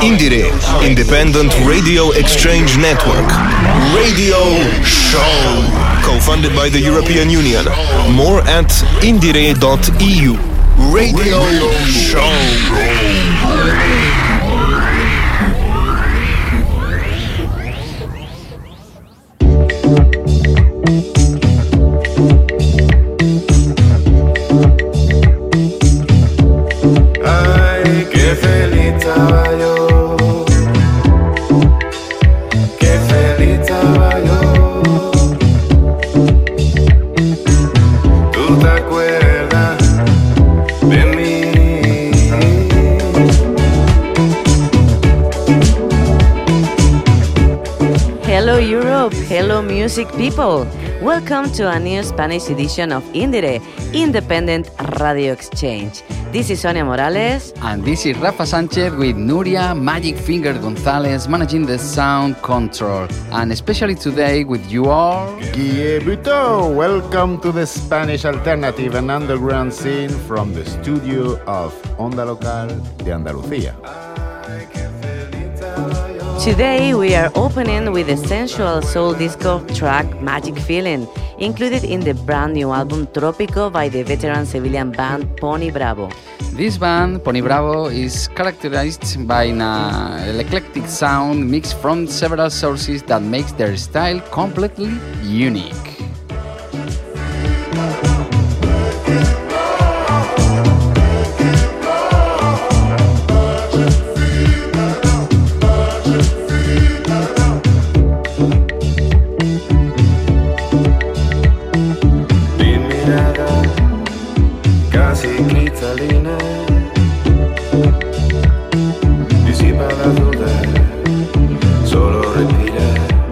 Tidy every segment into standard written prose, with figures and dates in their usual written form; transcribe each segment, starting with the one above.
Indire, Independent Radio Exchange Network. Radio Show. Co-funded by the European Union. More at indire.eu. Radio Show. Hello music people! Welcome to a new Spanish edition of Indire, Independent Radio Exchange. This is Sonia Morales. And this is Rafa Sanchez with Nuria Magic Finger Gonzalez managing the sound control. And especially today with you all... Guille Buteau! Welcome to the Spanish alternative and underground scene from the studio of Onda Local de Andalucía. Today we are opening with the sensual soul disco track Magic Feeling, included in the brand new album Trópico by the veteran Sevillian band Pony Bravo. This band, Pony Bravo, is characterized by an eclectic sound mixed from several sources that makes their style completely unique. Disipa la duda, solo respira.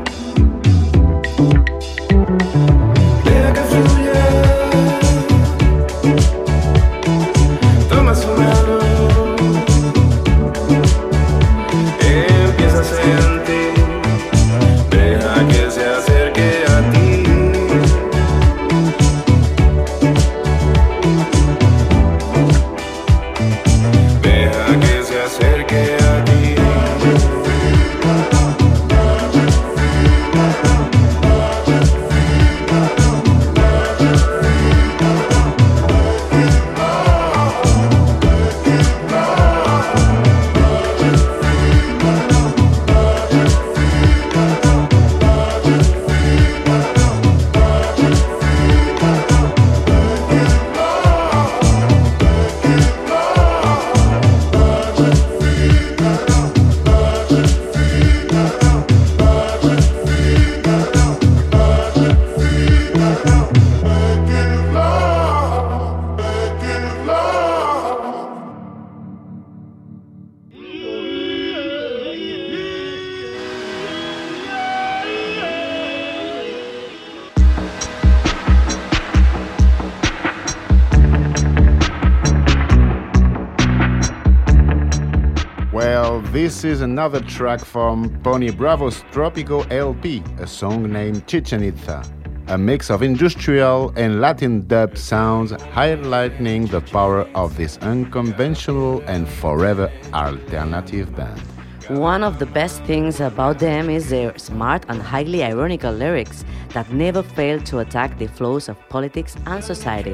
This is another track from Pony Bravo's Trópico LP, a song named Chichen Itza, a mix of industrial and Latin dub sounds highlighting the power of this unconventional and forever alternative band. One of the best things about them is their smart and highly ironical lyrics that never fail to attack the flows of politics and society.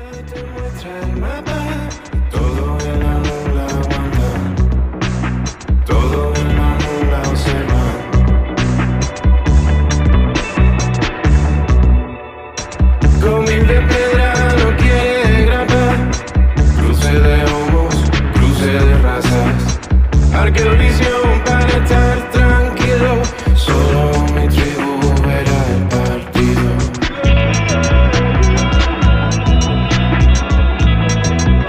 Visión para estar tranquilo, solo mi tribu verá el partido.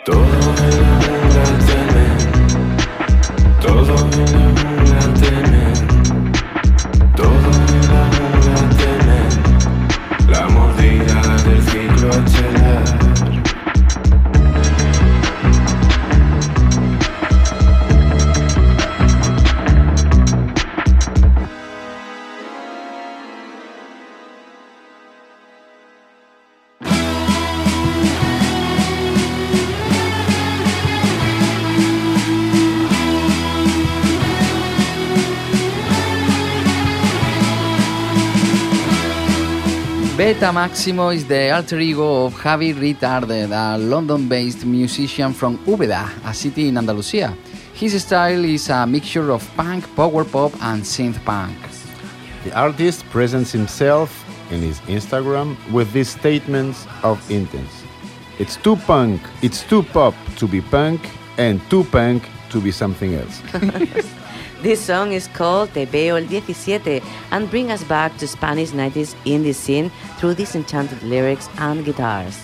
Beta Maximo is the alter ego of Javi Retarded, a London-based musician from Úbeda, a city in Andalusia. His style is a mixture of punk, power pop, and synth punk. The artist presents himself in his Instagram with these statements of intent. It's too punk, it's too pop to be punk, and too punk to be something else. This song is called Te Veo el 17 and brings us back to Spanish 90s indie scene through these enchanted lyrics and guitars.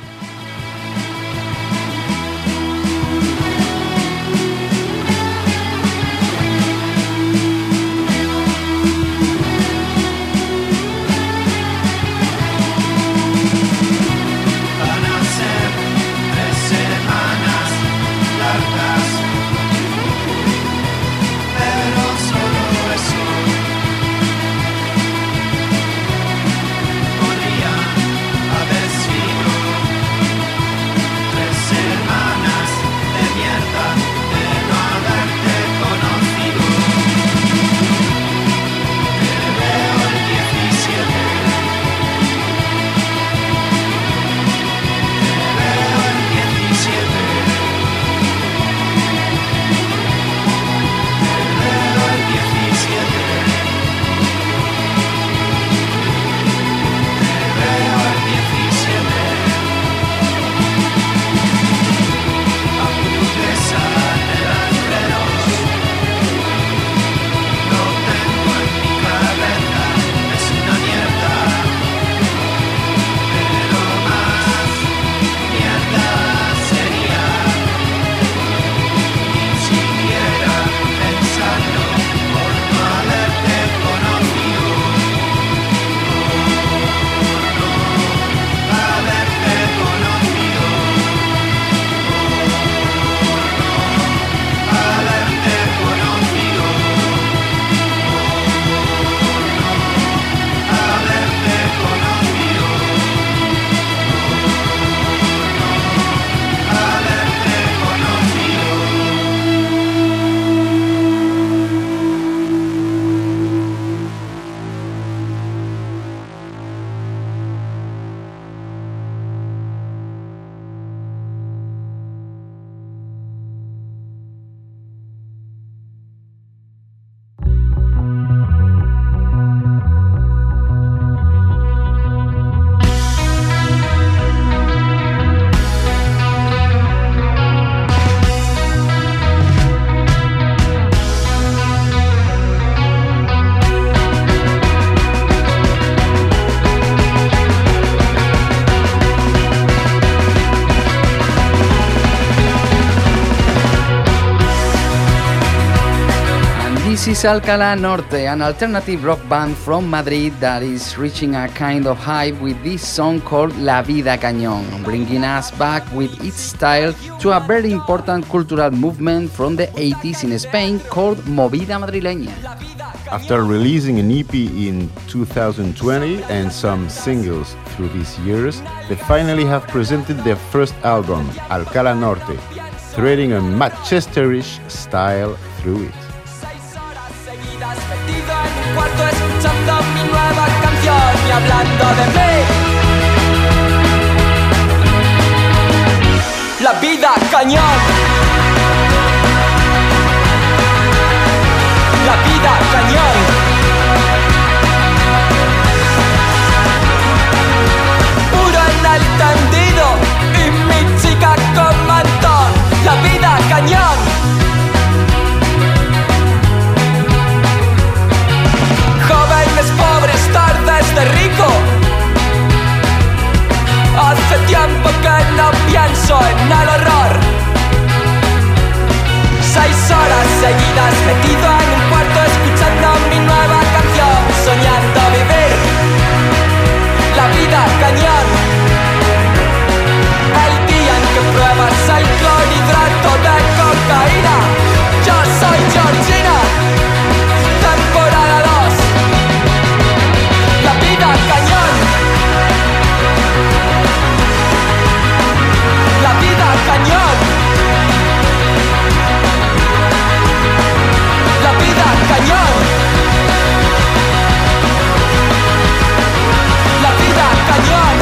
This is Alcalá Norte, an alternative rock band from Madrid that is reaching a kind of hype with this song called La Vida Cañón, bringing us back with its style to a very important cultural movement from the 80s in Spain called Movida Madrileña. After releasing an EP in 2020 and some singles through these years, they finally have presented their first album, Alcalá Norte, threading a Manchesterish style through it. Metido en un cuarto escuchando mi nueva canción y hablando de mí. La vida cañón. La vida cañón. Puro en el tendido y mi chica con mantón. La vida cañón. Jóvenes, pobres, tardes de rico. Hace tiempo que no pienso en el horror. horas seguidas metido en un cuarto escuchando mi nueva canción, soñando vivir la vida cañón. El día en que pruebas el clorhidrato de cocaína. Yo soy Georgina, temporada 2. La vida cañón. La vida cañón. La vida cañón. La vida cañón.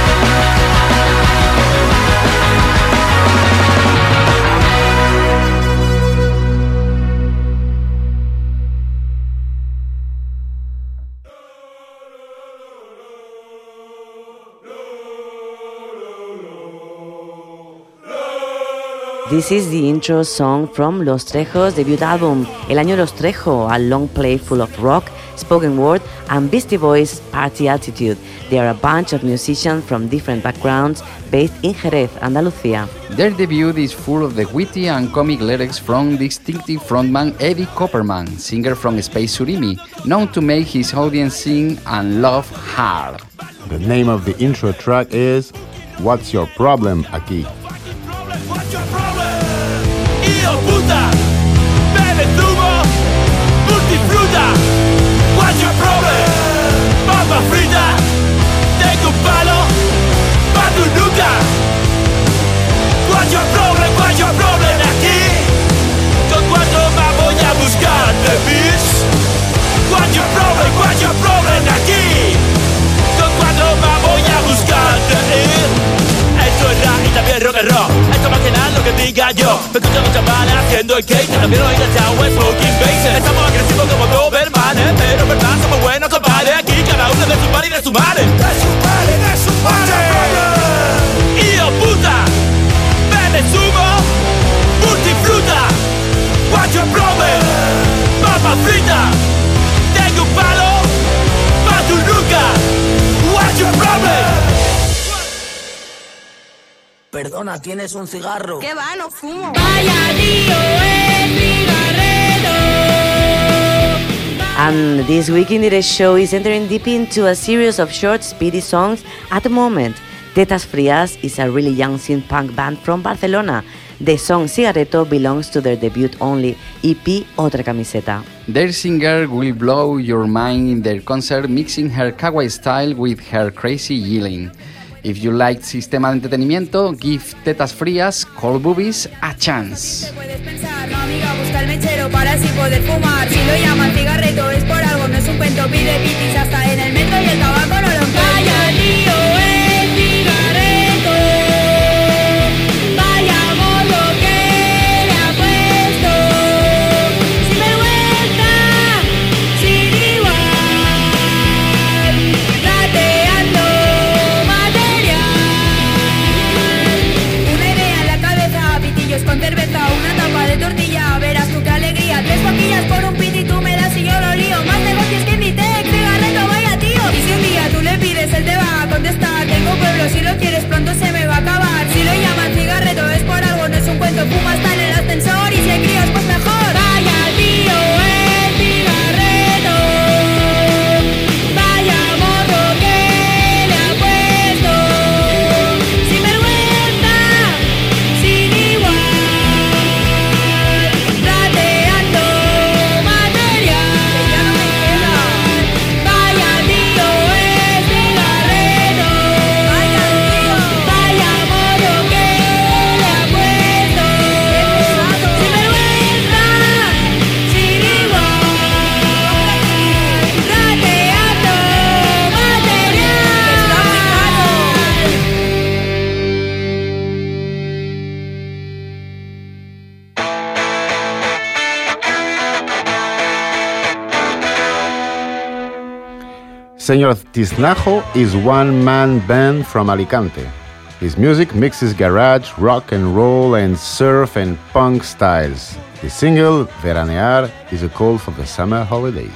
This is the intro song from Los Trejos' debut album, El Año Los Trejo, a long play full of rock, spoken word, and Beastie Boys party attitude. They are a bunch of musicians from different backgrounds based in Jerez, Andalucía. Their debut is full of the witty and comic lyrics from distinctive frontman Eddie Copperman, singer from Space Surimi, known to make his audience sing and laugh hard. The name of the intro track is What's Your Problem Aquí? Hijo puta, bebe zumo, multifruta. What's your problem? Papa frita, tengo un palo pa' tu nuca. What's your problem? What's your problem aquí? ¿Con cuánto más voy a buscarte, bitch? What's your problem? What's your problem aquí? ¿Con cuánto más voy a buscarte, Esto es rap y también rock and roll. Esto más que nada lo que diga yo. Me escuchan los chavales haciendo el cake. También lo enganchado es smoking bases. Estamos agresivos como Dobermanes, pero en verdad somos buenos compadres. Aquí cada uno de su padre y de su madre. De su padre y de su madre. Hijo puta, bebe zumo, multifruta. What's your problem? Papa frita, tengo un palo pa' tu nuca. What's your problem? Perdona, ¿tienes un cigarro? ¿Qué va? No fumo. Vaya tío, cigarreto. And this week in the show is entering deep into a series of short, speedy songs at the moment. Tetas Frías is a really young synth punk band from Barcelona. The song Cigarreto belongs to their debut-only EP Otra Camiseta. Their singer will blow your mind in their concert, mixing her kawaii style with her crazy yelling. If you like sistema de entretenimiento, give Tetas Frías, Cold Boobies a chance. Te puedes pensar, no amiga, busca el mechero para así poder fumar. Si lo llaman cigarreto es por algo, no es un cuento. Pide pitis hasta en el metro y el tabaco no lo encuentro. Vaya tío, cigarreto. Vaya morro que le ha puesto. Sin vergüenza, sin igual. Rateando con cerveza, una tapa de tortilla. Verás tú qué alegría. 3 boquillas por un piti, tú me das y yo lo lío. Más negocios que Inditex, cigarreto, vaya tío. Y si un día tú le pides, él te va a contestar. Tengo pueblo, si lo quieres pronto se me va a acabar. Si lo llaman cigarreto es por algo, no es un cuento. Fuma hasta en el ascensor y si hay críos pues mejor. Vaya tío, cigarreto. Vaya morro que le ha puesto. Sin vergüenza, sin igual. Señor Tiznajo is one-man band from Alicante. His music mixes garage, rock and roll, and surf and punk styles. The single, Veranear, is a call for the summer holidays.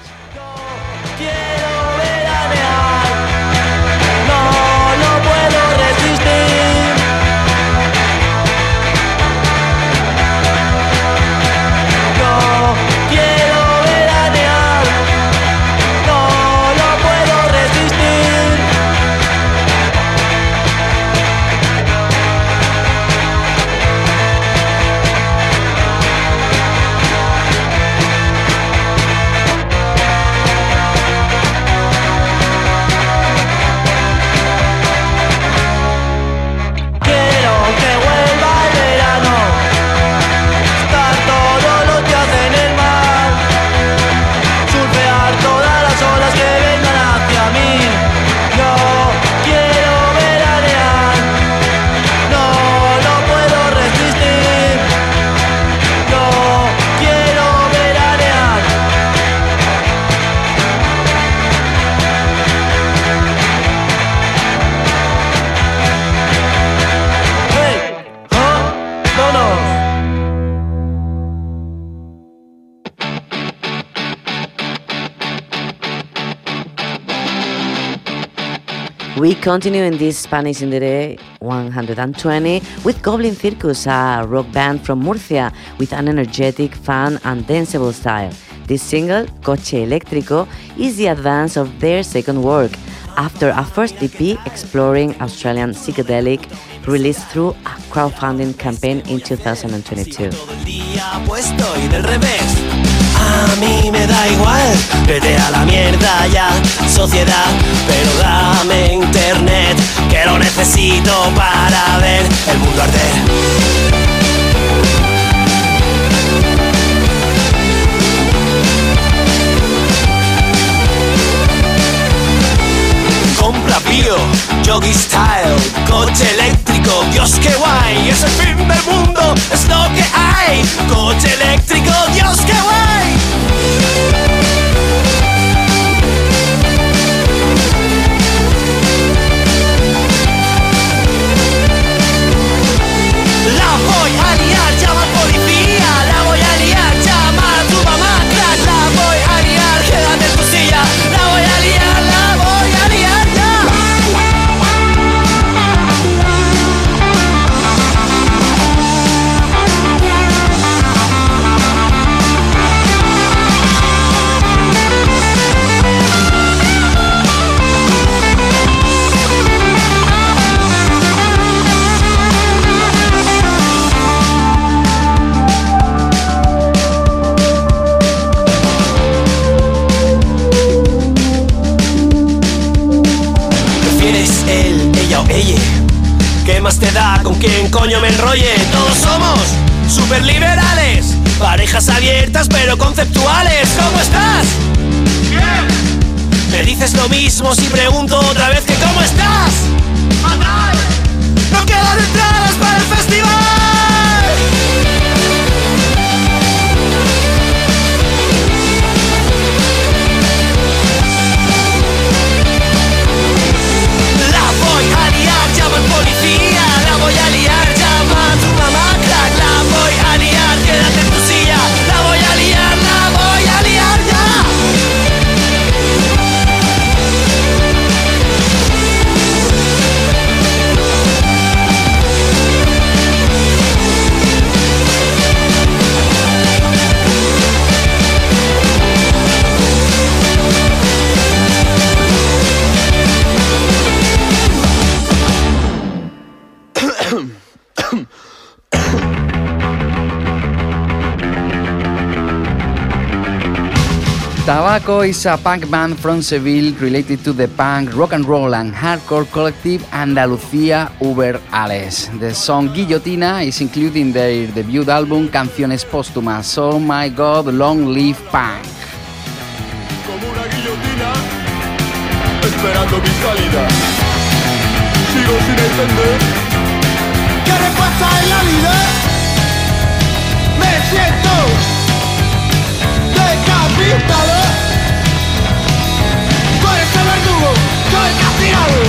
We continue in this Spanish Indire 120 with Goblin Circus, a rock band from Murcia with an energetic, fun and danceable style. This single, Coche Eléctrico, is the advance of their second work, after a first EP exploring Australian psychedelic released through a crowdfunding campaign in 2022. A mí me da igual, vete a la mierda ya, sociedad, pero dame internet, que lo necesito para ver el mundo arder. Compra bio, Yogi Style, coche eléctrico, Dios qué guay, es el fin del mundo, es lo que hay. Coche eléctrico, Dios qué guay. La voy a liar, llama a policía, la voy a liar, llama a tu mamá, crack, la voy a liar, quédate en tu silla, la voy a liar, la voy a liar ya. Ella, ¿qué más te da con quién coño me enrolle? Todos somos superliberales, parejas abiertas pero conceptuales. ¿Cómo estás? Bien. Me dices lo mismo si pregunto otra vez que ¿cómo estás? Fatal. No quedan entradas para el festival. Policía, la voy a liar, llama a tu mamá, crack, la voy a liar, quédate en tu silla, la voy a liar, la voy a liar ya. Tabaco is a punk band from Seville related to the punk, rock and roll and hardcore collective Andalucía Uber Alles. The song Guillotina is included in their debut album Canciones Póstumas. Oh my God, long live punk. Como una guillotina, esperando mi salida. Sigo sin entender qué me pasa en la vida. Me siento decapitado. Tú eres el verdugo, yo el castigado.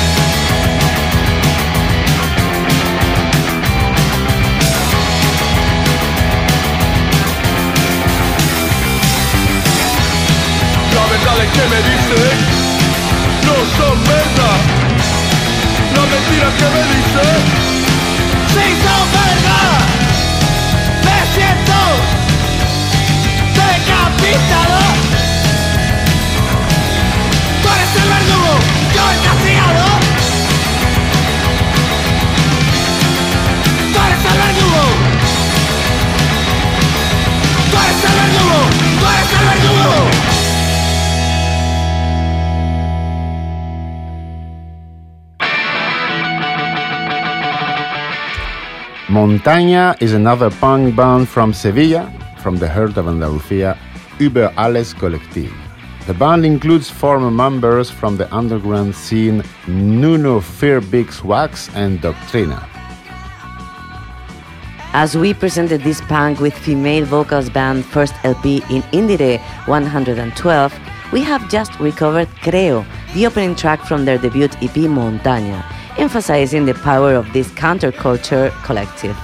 Las verdades que me dicen no son verdad. Las mentiras que me dicen sí son verdad. Me siento decapitado. Tú eres el verdugo, yo el castigado. Tú eres el verdugo. Tú eres el verdugo. Tú eres el verdugo. Montaña is another punk band from Sevilla, from the heart of Andalucía, Uber Alles Collective. The band includes former members from the underground scene Nuno Fear Big Wax and Doctrina. As we presented this punk with female vocals band first LP in Indire 112, we have just recovered Creo, the opening track from their debut EP Montaña, emphasizing the power of this counterculture collective.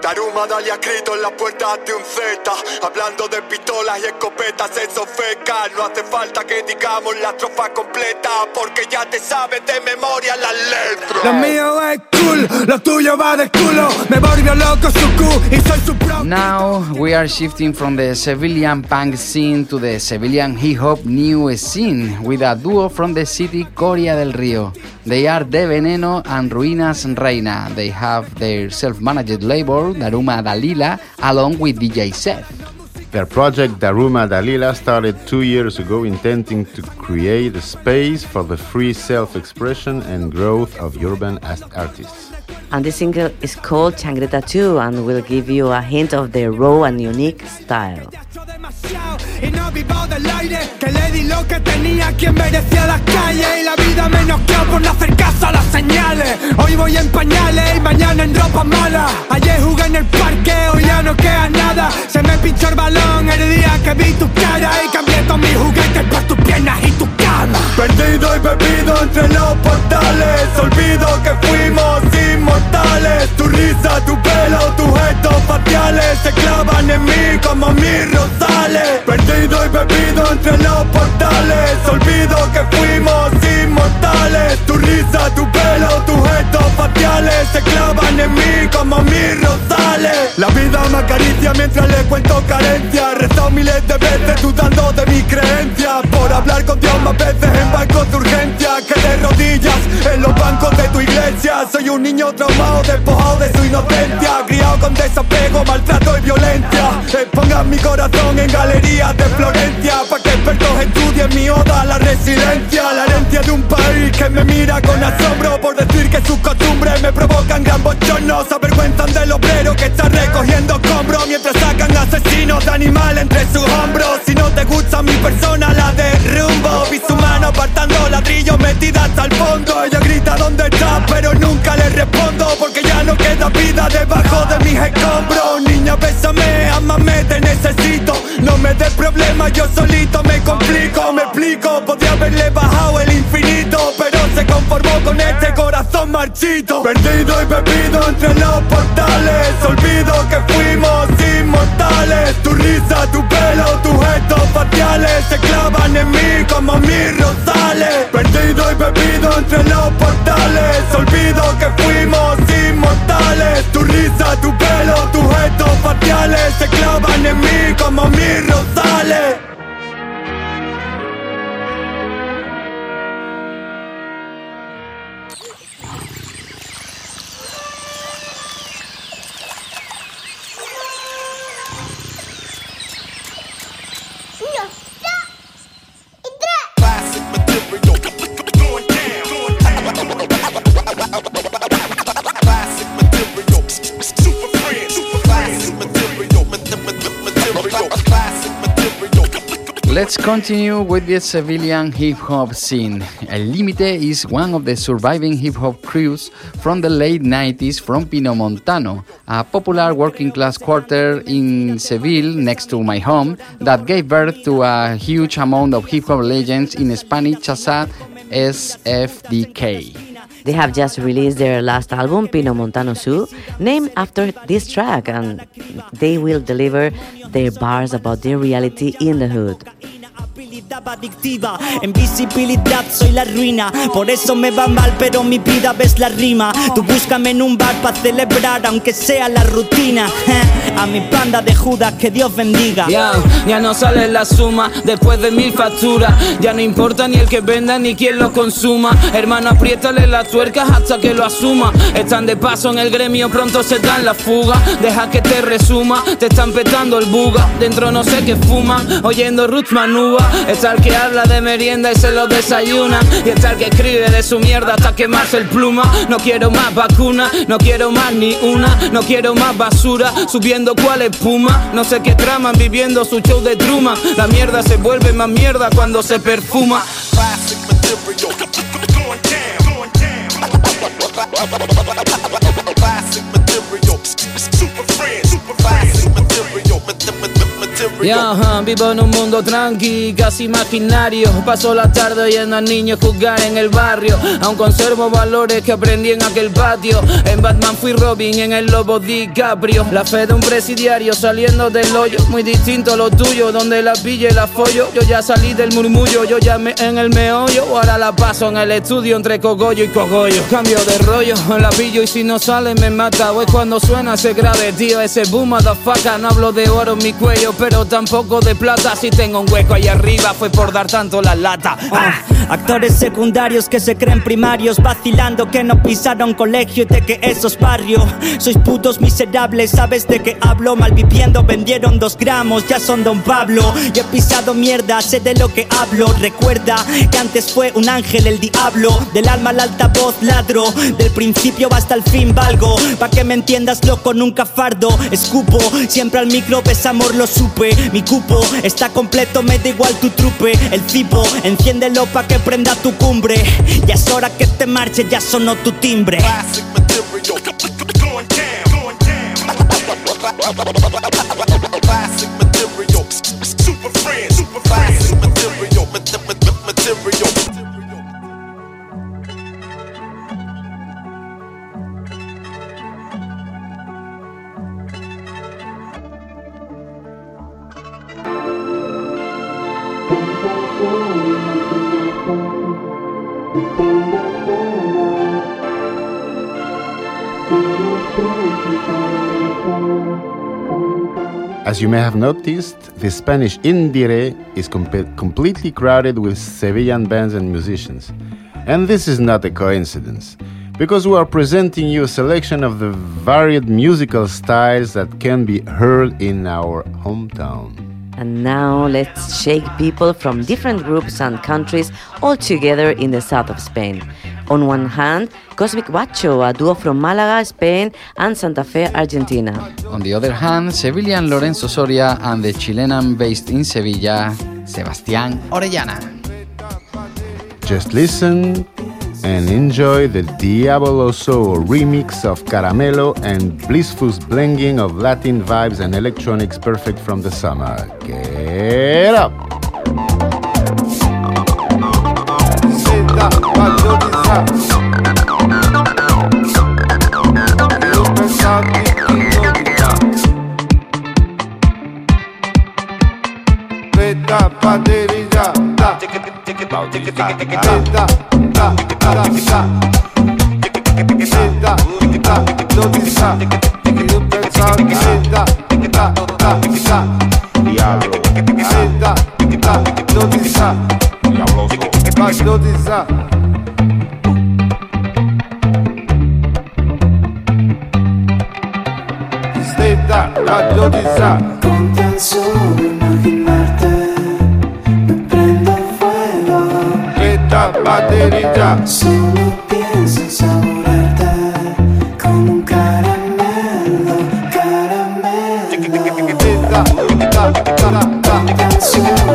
Daruma Dali ha escrito en las puertas de un Z, hablando de pistolas y escopetas, eso feca. No hace falta que digamos la estrofa completa, porque ya te sabes de memoria las letras. Lo mío es cool, lo tuyo va de culo. Me volvió loco su Q y soy su pro. Now we are shifting from the Sevillian punk scene to the Sevillian hip-hop new scene with a duo from the city Coria del Río. They are De Veneno and Ruinas Reina. They have their self-managed label, Daruma Dalila, along with DJ Seth. Their project Daruma Dalila started 2 years ago, intending to create a space for the free self-expression and growth of urban artists. And this single is called Changreta 2 and will give you a hint of their raw and unique style. Y no vivo del aire, que le di lo que tenía quien merecía las calles. Y la vida me noqueó por no hacer caso a las señales. Hoy voy en pañales y mañana en ropa mala. Ayer jugué en el parque, hoy ya no queda nada. Se me pinchó el balón el día que vi tu cara. Y cambié todos mis juguetes por tus piernas y tu cama. Perdido y bebido entre los portales. Olvido que fuimos inmortales. Tu risa, tu pelo, tus gestos faciales se clavan en mí como mis rosales. Perdido y bebido entre los portales. Olvido que fuimos inmortales. Tu risa, tu pelo, tus gestos faciales se clavan en mí como mis rosales. La vida me acaricia mientras le cuento carencias. Rezado miles de veces dudando de mis creencias. Por hablar con Dios más veces en bancos de urgencia que de rodillas en los bancos de tu iglesia. Soy un niño traumado, despojado de su inocencia, criado con desapego, maltrato y violencia. Expongan mi corazón en galerías de Florencia, pa' que expertos estudien mi oda a la resiliencia. La herencia de un país que me mira con asombro por decir que sus costumbres me provocan gran bochorno. Se avergüenzan del obrero que está recogiendo escombros mientras sacan asesinos de animal entre sus hombros. Si no te gusta mi persona la derrumbo. Vi su mano apartando ladrillos metida hasta el fondo. Ella grita ¿dónde estás? Pero nunca le respondo, porque ya no queda vida debajo de mis escombros. Niña, bésame, ámame, te necesito. No me des problemas, yo solito me complico. Me explico, podría haberle bajado el infinito, pero se conformó con este corazón marchito. Perdido y bebido entre los portales. Olvido que fuimos inmortales. Tu risa, tu pelo, tus gestos faciales se clavan en mí como mis rosales. Perdido y bebido entre los portales. Olvido que fuimos inmortales. Tu risa, tu pelo, tus gestos faciales se clavan en mí como mis rosales. Let's continue with the Sevillian hip-hop scene. El Límite is one of the surviving hip-hop crews from the late 90s from Pinomontano, a popular working-class quarter in Seville next to my home that gave birth to a huge amount of hip-hop legends in Spanish as SFDK. They have just released their last album, Pinomontano Zoo, named after this track, and they will deliver their bars about their reality in the hood. Adictiva, en visibilidad soy la ruina. Por eso me va mal, pero mi vida ves la rima. Tú búscame en un bar para celebrar, aunque sea la rutina. A mi banda de Judas, que Dios bendiga. Ya no sale la suma después de 1000 facturas. Ya no importa ni el que venda ni quien lo consuma. Hermano, apriétale las tuercas hasta que lo asuma. Están de paso en el gremio, pronto se dan la fuga. Deja que te resuma, te están petando el buga. Dentro no sé qué fuman, oyendo Roots Manuba. Está el que habla de merienda y se lo desayuna. Y está el que escribe de su mierda hasta quemarse el pluma. No quiero más vacunas, no quiero más ni una. No quiero más basura, subiendo cual espuma. No sé qué traman, viviendo su show de Truman. La mierda se vuelve más mierda cuando se perfuma. Classic material, going down. Classic material, super friends, classic material, Yeah, vivo en un mundo tranqui, casi imaginario. Paso la tarde oyendo a niños jugar en el barrio. Aún conservo valores que aprendí en aquel patio. En Batman fui Robin, en el Lobo DiCaprio. La fe de un presidiario saliendo del hoyo. Muy distinto a lo tuyo, donde la pille y la follo. Yo ya salí del murmullo, yo ya me en el meollo. Ahora la paso en el estudio entre cogollo y cogollo. Cambio de rollo, la pillo y si no sale me mata. O es cuando suena ese grave, tío, ese boom motherfucker. No hablo de oro en mi cuello, pero tampoco de plata. Si tengo un hueco ahí arriba fue por dar tanto la lata. Actores secundarios que se creen primarios, vacilando que no pisaron colegio y de que eso es barrio. Sois putos miserables, ¿sabes de qué hablo? Malviviendo vendieron 2 gramos, ya son Don Pablo. Y he pisado mierda, sé de lo que hablo. Recuerda que antes fue un ángel el diablo. Del alma al altavoz ladro, del principio hasta el fin valgo. Pa' que me entiendas loco, nunca fardo. Escupo, siempre al micro, ves amor, lo supe. Mi cupo está completo, me da igual tu trupe. El cipo, enciéndelo pa' que prenda tu cumbre. Ya es hora que te marches, ya sonó tu timbre. Classic material, going down. Classic material, super friends, classic material, material. As you may have noticed, the Spanish Indire is completely crowded with Sevillan bands and musicians. And this is not a coincidence, because we are presenting you a selection of the varied musical styles that can be heard in our hometown. And now let's shake people from different groups and countries all together in the south of Spain. On one hand, Cosmic Guacho, a duo from Málaga, Spain and Santa Fe, Argentina. On the other hand, Sevillian Lorenzo Soria and the Chilean based in Sevilla, Sebastián Orellana. Just listen and enjoy the Diaboloso remix of Caramelo and blissful blending of Latin vibes and electronics perfect from the summer. Get up! Con tan solo imaginarte me prendo fuego. Esta batería Solo pienso en saborearte como un caramelo, caramelo. Con tan solo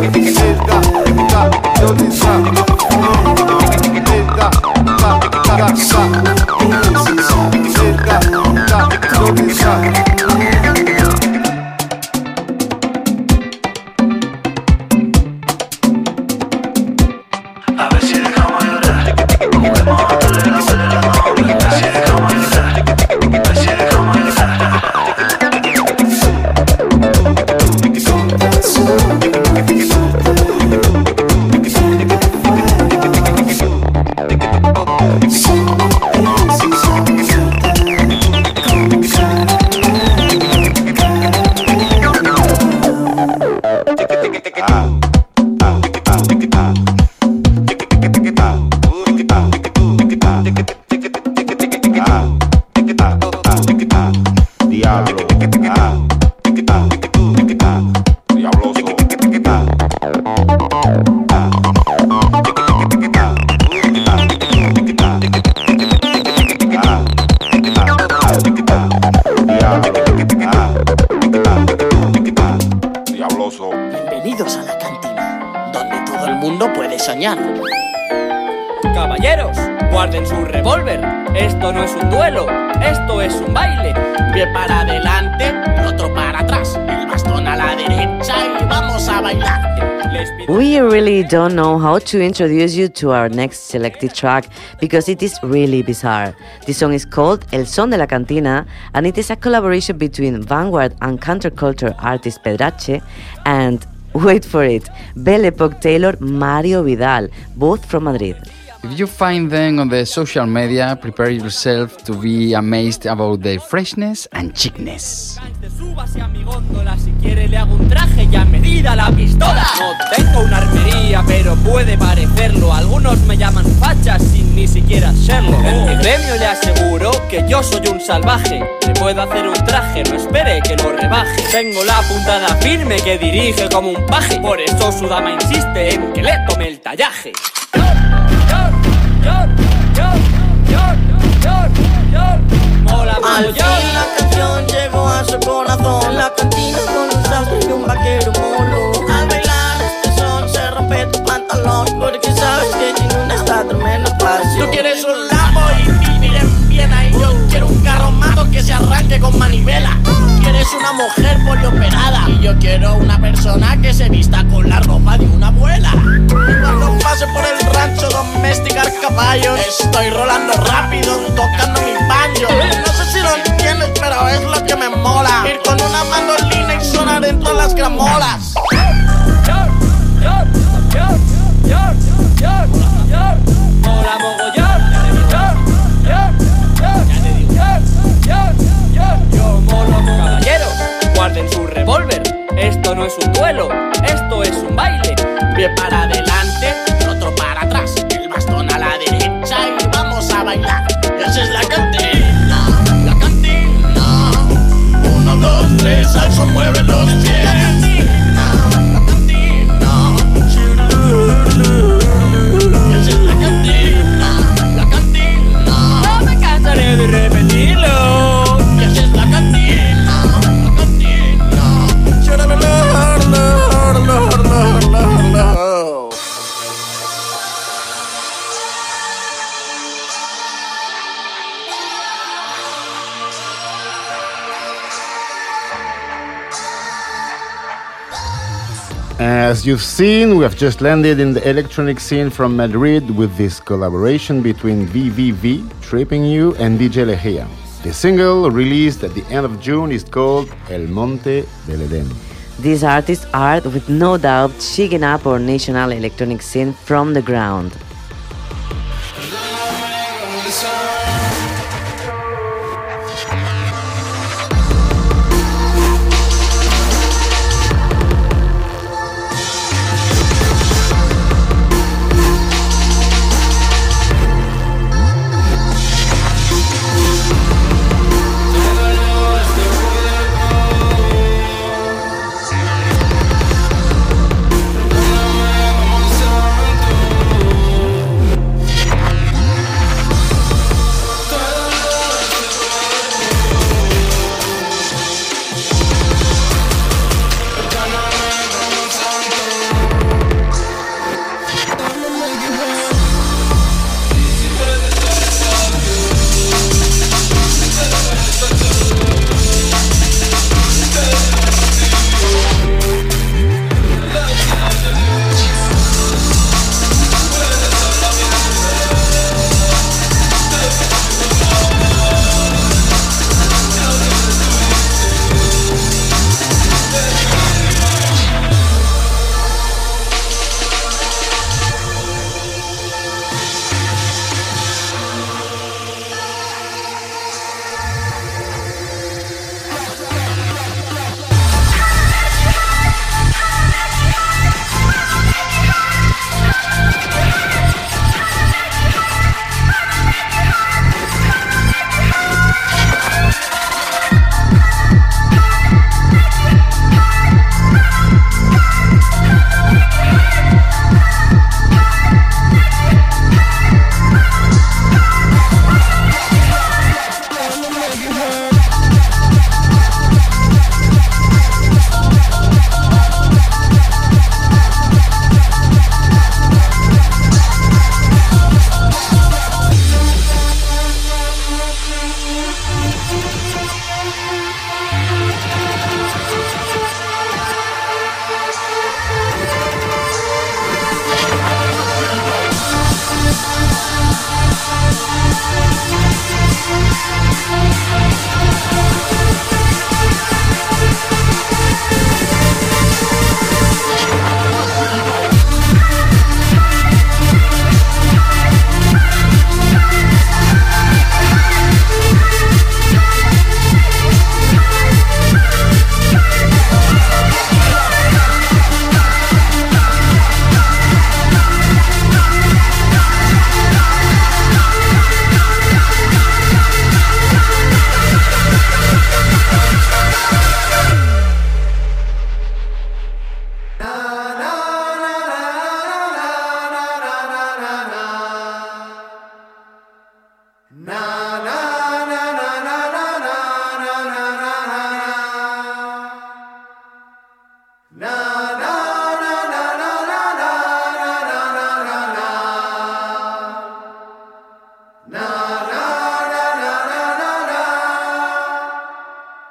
Bienvenidos a la cantina, donde todo el mundo puede soñar. Caballeros, guarden su revólver. Esto no es un duelo, esto es un baile. Pie para adelante, el otro para atrás. El bastón a la derecha. We really don't know how to introduce you to our next selected track because it is really bizarre. This song is called El Son de la Cantina and it is a collaboration between Vanguard and counterculture artist Pedrache and, wait for it, Belle Epoque tailor Mario Vidal, both from Madrid. If you find them on the social media, prepare yourself to be amazed about their freshness and chicness. Súbase a mi góndola, si quiere le hago un traje y a medida la pistola. No tengo una armería, pero puede parecerlo. Algunos me llaman fachas sin ni siquiera serlo. En mi gremio le aseguro que yo soy un salvaje. Le puedo hacer un traje, no espere que lo rebaje. Tengo la puntada firme que dirige como un paje. Por eso su dama insiste en que le tome el tallaje. Al fin la canción llegó a su corazón. En la cantina con un sastre y un vaquero mono. Al bailar este son se rompe tu pantalón, porque sabes que sin está tremendo pasión. Tú quieres un Lambo y vivir en Viena, y yo quiero un carro mato que se arranque con manivela. Quieres una mujer polioperada y yo quiero una persona que se vista con la ropa de una abuela. Y cuando pase por el rancho domesticar caballos, estoy rolando rápido tocando mi banjo. No sé si lo entiendes, pero es lo que me mola, ir con una mandolina y sonar en todas las gramolas. Mola mogollón. Yo molo mogollón. Caballeros, guarden su revólver. Esto no es un duelo, esto es un baile. Pie para adelante, otro para atrás, el bastón a la derecha y vamos a bailar. Esa es la cantina, la cantina. 1, 2, 3, al son mueve los pies. La cantina, la cantina. Esa es la cantina, la cantina. No me cansaré de repetirlo. Esa es la cantina, la cantina. As you've seen, we have just landed in the electronic scene from Madrid with this collaboration between VVV, Tripping You, and DJ Lejía. The single, released at the end of June, is called El Monte del Edén. These artists are, with no doubt, shaking up our national electronic scene from the ground.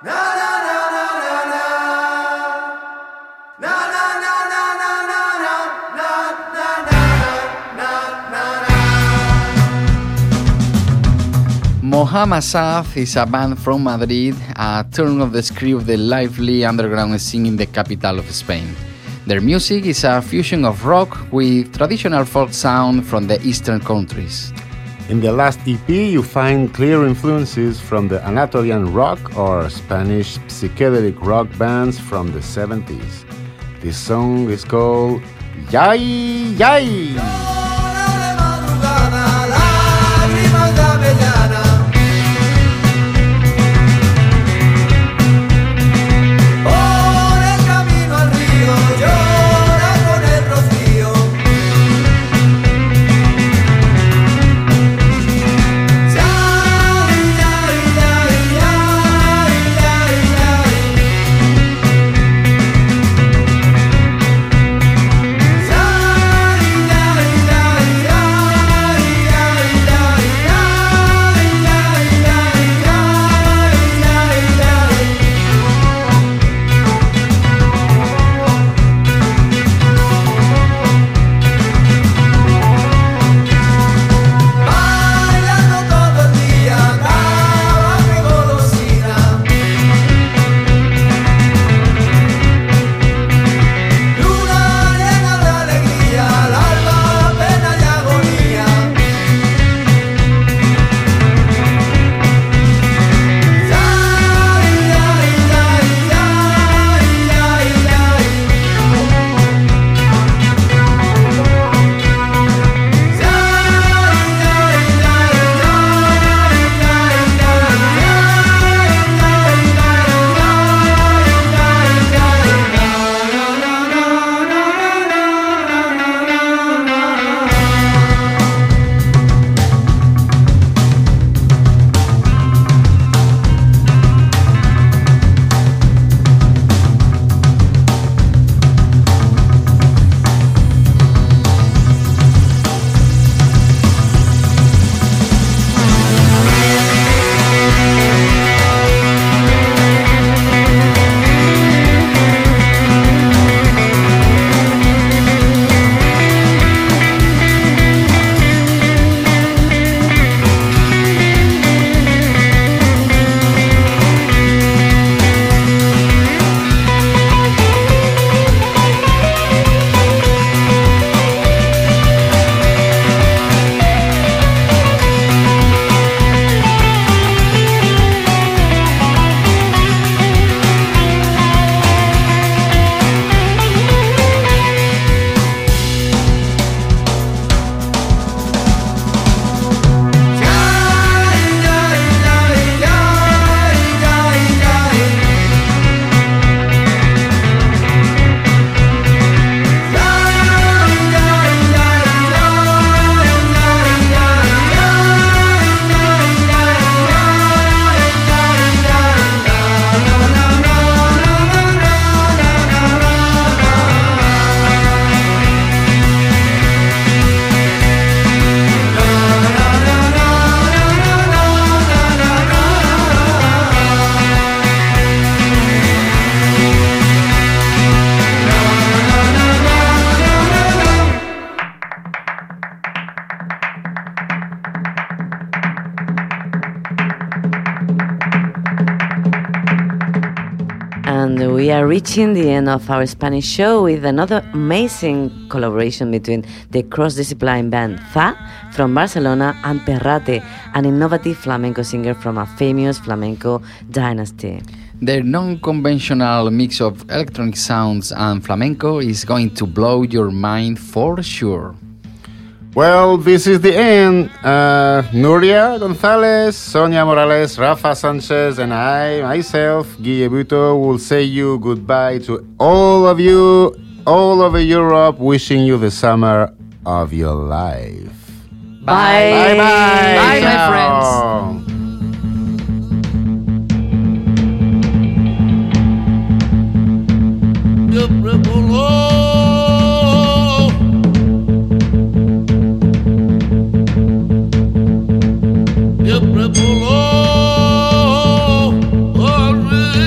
Mohamed Saf is a band from Madrid, a turn of the screw of the lively underground scene in the capital of Spain. Their music is a fusion of rock with traditional folk sound from the eastern countries. In the last EP, you find clear influences from the Anatolian rock or Spanish psychedelic rock bands from the 70s. This song is called Yay Yay! And we are reaching the end of our Spanish show with another amazing collaboration between the cross-discipline band Fa from Barcelona and Perrate, an innovative flamenco singer from a famous flamenco dynasty. Their non-conventional mix of electronic sounds and flamenco is going to blow your mind for sure. Well, this is the end. Nuria Gonzalez, Sonia Morales, Rafa Sanchez, and I, myself, Guille Buto, will say you goodbye to all of you, all over Europe, wishing you the summer of your life. Bye. Bye-bye. Bye, my Ciao. friends. Siempre voló,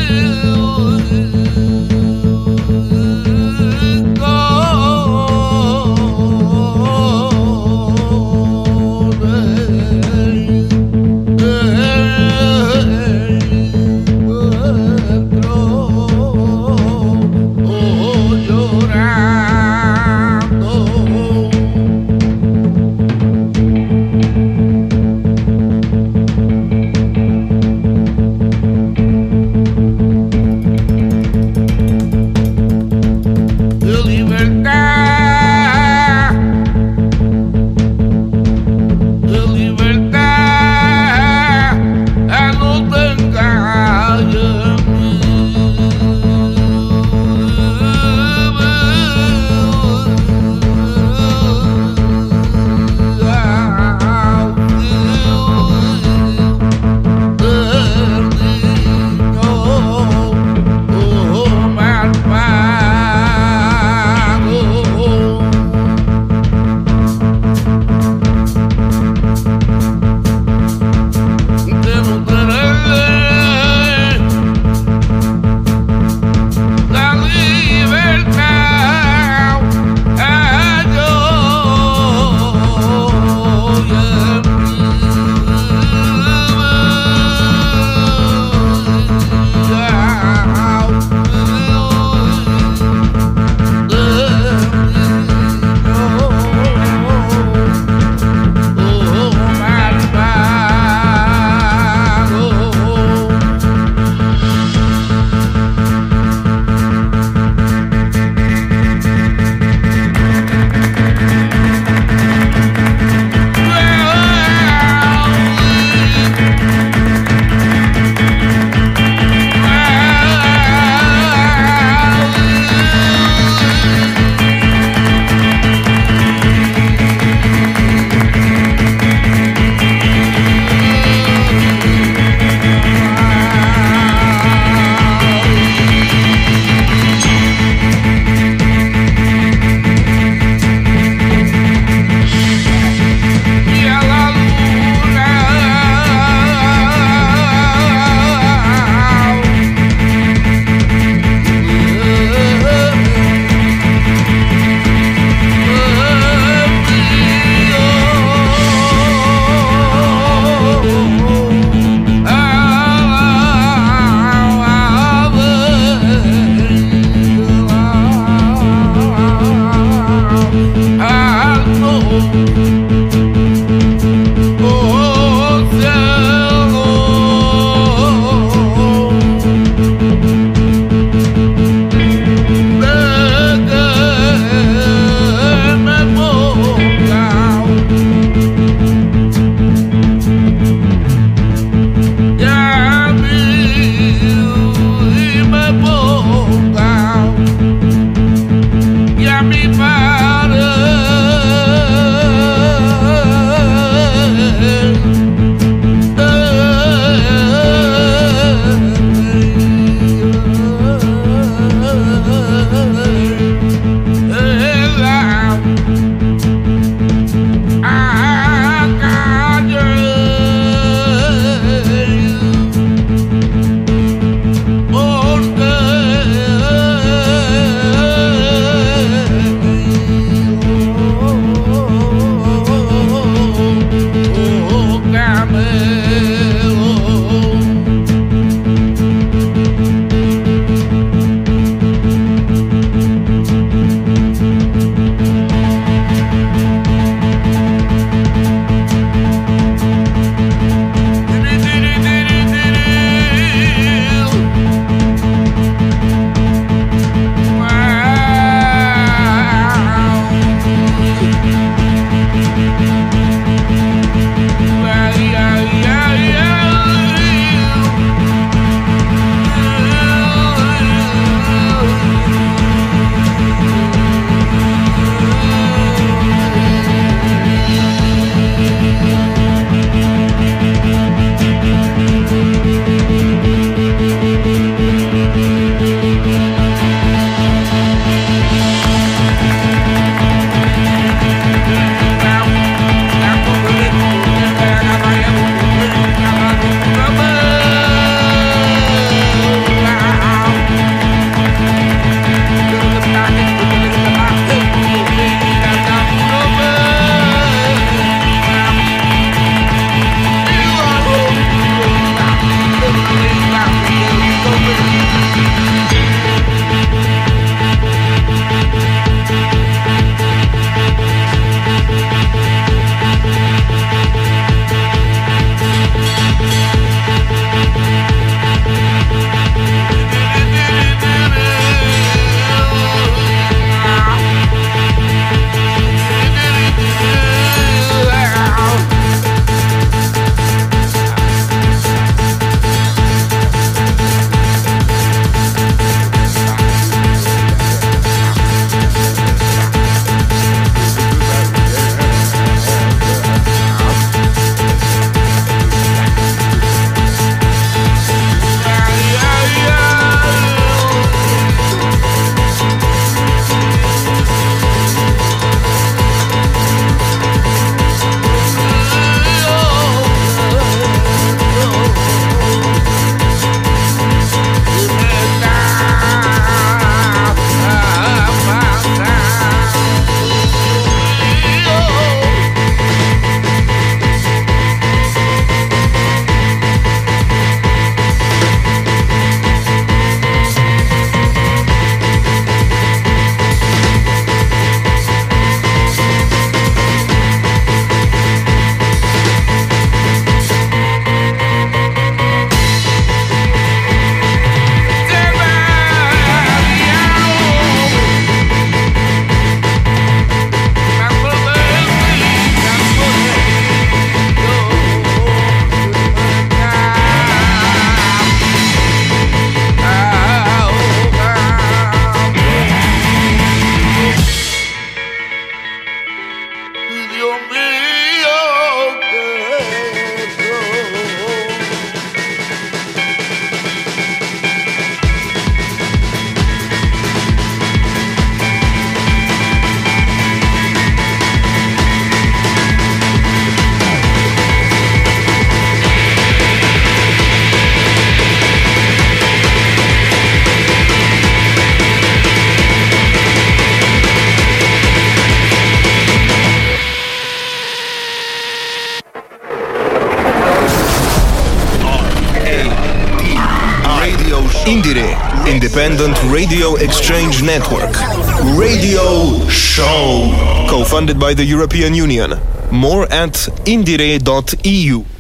Indire, Independent Radio Exchange Network. Radio Show. Co-funded by the European Union. More at indire.eu.